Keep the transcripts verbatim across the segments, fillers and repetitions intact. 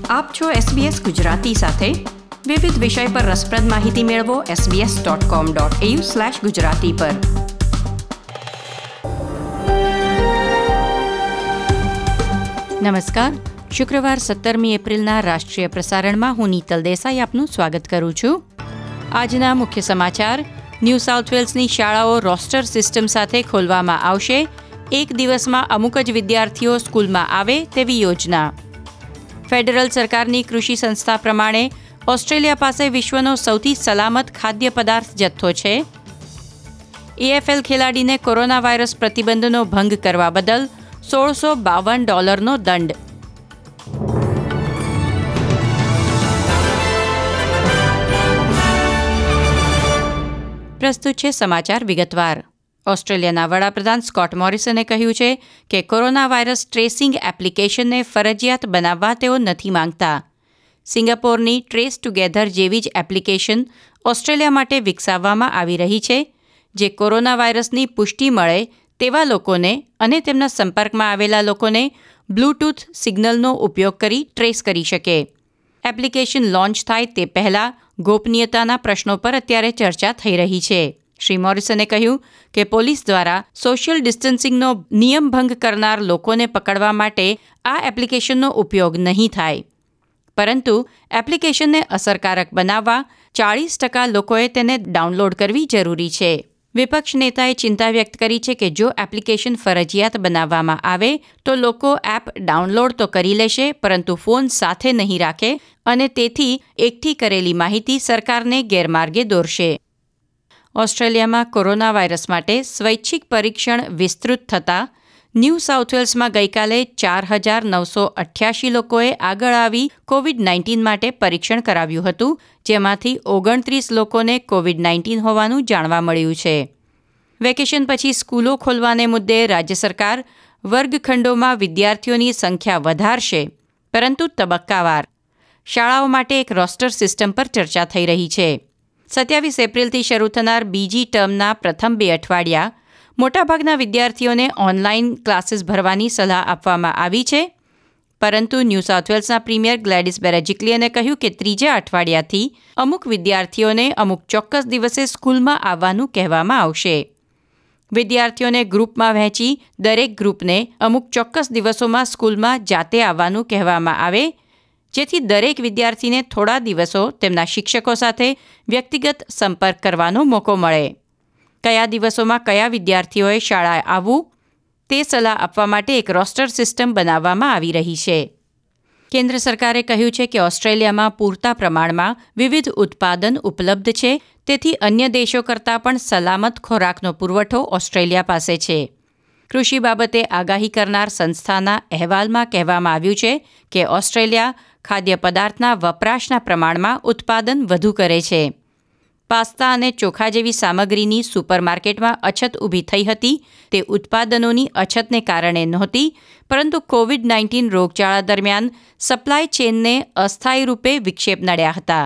આપ છો એસબીએસ ગુજરાતી સાથે. વિવિધ વિષય પર રસપ્રદ માહિતી મેળવો SBS dot com dot AU slash Gujarati પર. નમસ્કાર. શુક્રવાર સત્તરમી એપ્રિલના રાષ્ટ્રીય પ્રસારણમાં હું નીતલ દેસાઈ આપનું સ્વાગત કરું છું. આજના મુખ્ય સમાચાર: ન્યૂ સાઉથ વેલ્સની શાળાઓ રોસ્ટર સિસ્ટમ સાથે ખોલવામાં આવશે. એક દિવસમાં અમુક જ વિદ્યાર્થીઓ સ્કૂલમાં આવે તેવી યોજના. ફેડરલ સરકારની કૃષિ સંસ્થા પ્રમાણે ઓસ્ટ્રેલિયા પાસે વિશ્વનો સૌથી સલામત ખાદ્ય પદાર્થ જથ્થો છે. એએફએલ ખેલાડીને કોરોના વાયરસ પ્રતિબંધનો ભંગ કરવા બદલ સોળસો બાવન ડોલરનો દંડ. પ્રસ્તુત છે સમાચાર વિગતવાર. ઓસ્ટ્રેલિયાના વડાપ્રધાન સ્કોટ મોરિસને કહ્યું છે કે કોરોના વાયરસ ટ્રેસિંગ એપ્લિકેશનને ફરજિયાત બનાવવા તેઓ નથી માંગતા. સિંગાપોરની ટ્રેસ ટુગેધર જેવી જ એપ્લિકેશન ઓસ્ટ્રેલિયા માટે વિકસાવવામાં આવી રહી છે, જે કોરોના વાયરસની પુષ્ટિ મળે તેવા લોકોને અને તેમના સંપર્કમાં આવેલા લોકોને બ્લૂટૂથ સિગ્નલનો ઉપયોગ કરી ટ્રેસ કરી શકે. એપ્લિકેશન લોન્ચ થાય તે પહેલાં ગોપનીયતાના પ્રશ્નો પર અત્યારે ચર્ચા થઈ રહી છે. શ્રી મોરિસને કહ્યું કે પોલીસ દ્વારા સોશિયલ ડિસ્ટન્સિંગનો નિયમ ભંગ કરનાર લોકોને પકડવા માટે આ એપ્લિકેશનનો ઉપયોગ નહીં થાય, પરંતુ એપ્લિકેશનને અસરકારક બનાવવા ચાળીસ ટકા લોકોએ તેને ડાઉનલોડ કરવી જરૂરી છે. વિપક્ષ નેતાએ ચિંતા વ્યક્ત કરી છે કે જો એપ્લિકેશન ફરજિયાત બનાવવામાં આવે તો લોકો એપ ડાઉનલોડ તો કરી લેશે, પરંતુ ફોન સાથે નહીં રાખે અને તેથી એકઠી કરેલી માહિતી સરકારને ગેરમાર્ગે દોરશે. ઓસ્ટ્રેલિયામાં કોરોના વાયરસ માટે સ્વૈચ્છિક પરીક્ષણ વિસ્તૃત થતાં ન્યૂ સાઉથ વેલ્સમાં ગઈકાલે ચાર હજાર નવસો અઠ્યાસી લોકોએ આગળ આવી કોવિડ નાઇન્ટીન માટે પરીક્ષણ કરાવ્યું હતું, જેમાંથી ઓગણત્રીસ લોકોને કોવિડ નાઇન્ટીન હોવાનું જાણવા મળ્યું છે. વેકેશન પછી સ્કૂલો ખોલવાને મુદ્દે રાજ્ય સરકાર વર્ગખંડોમાં વિદ્યાર્થીઓની સંખ્યા વધારશે, પરંતુ તબક્કાવાર. શાળાઓ માટે એક રોસ્ટર સિસ્ટમ પર ચર્ચા થઈ રહી છે. સત્યાવીસ એપ્રિલથી શરૂ થનાર બીજી ટર્મના પ્રથમ બે અઠવાડિયા મોટાભાગના વિદ્યાર્થીઓને ઓનલાઈન ક્લાસીસ ભરવાની સલાહ આપવામાં આવી છે, પરંતુ ન્યૂ સાઉથ વેલ્સના પ્રીમિયર ગ્લેડિસ બેરેજિક્લિયને કહ્યું કે ત્રીજા અઠવાડિયાથી અમુક વિદ્યાર્થીઓને અમુક ચોક્કસ દિવસે સ્કૂલમાં આવવાનું કહેવામાં આવશે. વિદ્યાર્થીઓને ગ્રુપમાં વહેંચી દરેક ગ્રુપને અમુક ચોક્કસ દિવસોમાં સ્કૂલમાં જાતે આવવાનું કહેવામાં આવે, જેથી દરેક વિદ્યાર્થીને થોડા દિવસો તેમના શિક્ષકો સાથે વ્યક્તિગત સંપર્ક કરવાનો મોકો મળે. કયા દિવસોમાં કયા વિદ્યાર્થીઓએ શાળાએ આવવું તે સલાહ આપવા માટે એક રોસ્ટર સિસ્ટમ બનાવવામાં આવી રહી છે. કેન્દ્ર સરકારે કહ્યું છે કે ઓસ્ટ્રેલિયામાં પૂરતા પ્રમાણમાં વિવિધ ઉત્પાદન ઉપલબ્ધ છે, તેથી અન્ય દેશો કરતાં પણ સલામત ખોરાકનો પુરવઠો ઓસ્ટ્રેલિયા પાસે છે. કૃષિ બાબતે આગાહી કરનાર સંસ્થાના અહેવાલમાં કહેવામાં આવ્યું છે કે ઓસ્ટ્રેલિયા ખાદ્ય પદાર્થના વપરાશના પ્રમાણમાં ઉત્પાદન વધુ કરે છે. પાસ્તા અને ચોખા જેવી સામગ્રીની સુપરમાર્કેટમાં અછત ઊભી થઈ હતી તે ઉત્પાદનોની અછતને કારણે નહોતી, પરંતુ કોવિડ નાઇન્ટીન રોગચાળા દરમિયાન સપ્લાય ચેઇનને અસ્થાયી રૂપે વિક્ષેપ નડ્યા હતા.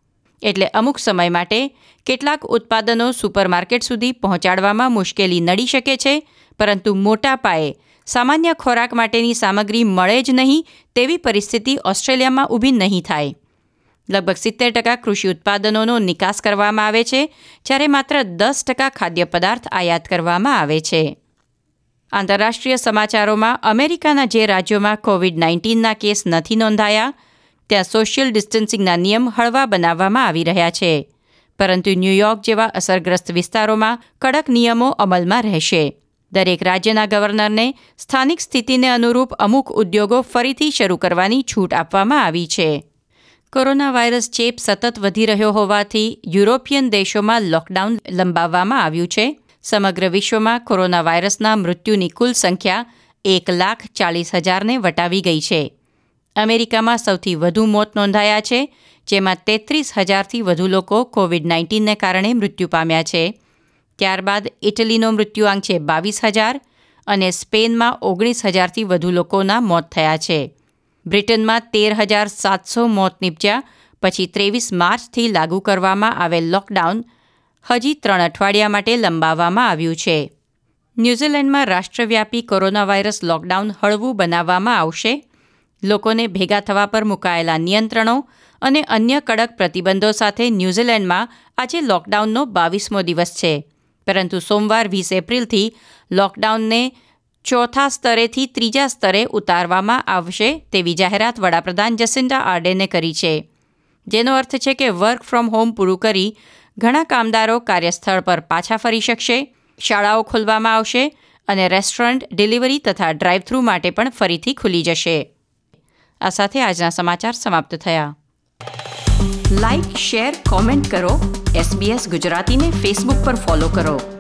એટલે અમુક સમય માટે કેટલાક ઉત્પાદનો સુપરમાર્કેટ સુધી પહોંચાડવામાં મુશ્કેલી નડી શકે છે, પરંતુ મોટા પાયે સામાન્ય ખોરાક માટેની સામગ્રી મળે જ નહીં તેવી પરિસ્થિતિ ઓસ્ટ્રેલિયામાં ઊભી નહીં થાય. લગભગ સિત્તેર ટકા કૃષિ ઉત્પાદનોનો નિકાસ કરવામાં આવે છે, જ્યારે માત્ર દસ ટકા ખાદ્ય પદાર્થ આયાત કરવામાં આવે છે. આંતરરાષ્ટ્રીય સમાચારોમાં અમેરિકાના જે રાજ્યોમાં કોવિડ નાઇન્ટીનના કેસ નથી નોંધાયા ત્યાં સોશિયલ ડિસ્ટન્સિંગના નિયમ હળવા બનાવવામાં આવી રહ્યા છે, પરંતુ ન્યૂયોર્ક જેવા અસરગ્રસ્ત વિસ્તારોમાં કડક નિયમો અમલમાં રહેશે. દરેક રાજ્યના ગવર્નરને સ્થાનિક સ્થિતિને અનુરૂપ અમુક ઉદ્યોગો ફરીથી શરૂ કરવાની છૂટ આપવામાં આવી છે. કોરોના વાયરસ ચેપ સતત વધી રહ્યો હોવાથી યુરોપિયન દેશોમાં લોકડાઉન લંબાવવામાં આવ્યું છે. સમગ્ર વિશ્વમાં કોરોના વાયરસના મૃત્યુની કુલ સંખ્યા એક લાખ ચાલીસ હજારને વટાવી ગઈ છે. અમેરિકામાં સૌથી વધુ મોત નોંધાયા છે, જેમાં તેત્રીસ હજારથી વધુ લોકો કોવિડ નાઇન્ટીનને કારણે મૃત્યુ પામ્યા છે. ત્યારબાદ ઇટલીનો મૃત્યુઆંક છે બાવીસ હજાર અને સ્પેનમાં ઓગણીસ હજારથી વધુ લોકોના મોત થયા છે. બ્રિટનમાં તેર હજાર સાતસો મોત નીપજ્યા પછી ત્રેવીસ માર્ચથી લાગુ કરવામાં આવેલ લોકડાઉન હજી ત્રણ અઠવાડિયા માટે લંબાવવામાં આવ્યું છે. ન્યૂઝીલેન્ડમાં રાષ્ટ્રવ્યાપી કોરોના વાયરસ લોકડાઉન હળવું બનાવવામાં આવશે. લોકોને ભેગા થવા પર મુકાયેલા નિયંત્રણો અને અન્ય કડક પ્રતિબંધો સાથે ન્યૂઝીલેન્ડમાં આજે લોકડાઉનનો બાવીસમો દિવસ છે, પરંતુ સોમવાર વીસ એપ્રિલથી લોકડાઉનને ચોથા સ્તરેથી ત્રીજા સ્તરે ઉતારવામાં આવશે તેવી જાહેરાત વડાપ્રધાન જસિન્ડા આર્ડેને કરી છે, જેનો અર્થ છે કે વર્ક ફ્રોમ હોમ પૂરું કરી ઘણા કામદારો કાર્યસ્થળ પર પાછા ફરી શકશે, શાળાઓ ખોલવામાં આવશે અને રેસ્ટોરન્ટ, ડિલિવરી તથા ડ્રાઈવ થ્રુ માટે પણ ફરીથી ખુલી જશે. આ સાથે આજના સમાચાર સમાપ્ત થયા. લાઇક, શેર, કોમેન્ટ કરો. એસબીએસ ગુજરાતીને ફેસબુક પર ફોલો કરો.